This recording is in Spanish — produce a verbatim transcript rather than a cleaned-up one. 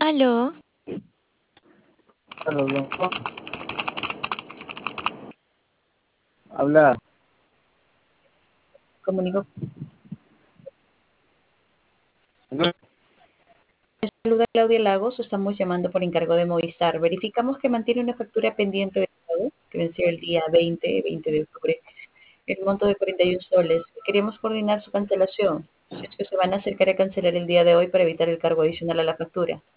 Aló, Carlos Blanco, habla. Comunico. ¿No? Saluda Claudia Lagos, estamos llamando por encargo de Movistar. Verificamos que mantiene una factura pendiente de pago que venció el día veinte, veinte de octubre, el monto de cuarenta y uno soles. Queríamos coordinar su cancelación. Si es que se van a acercar a cancelar el día de hoy para evitar el cargo adicional a la factura.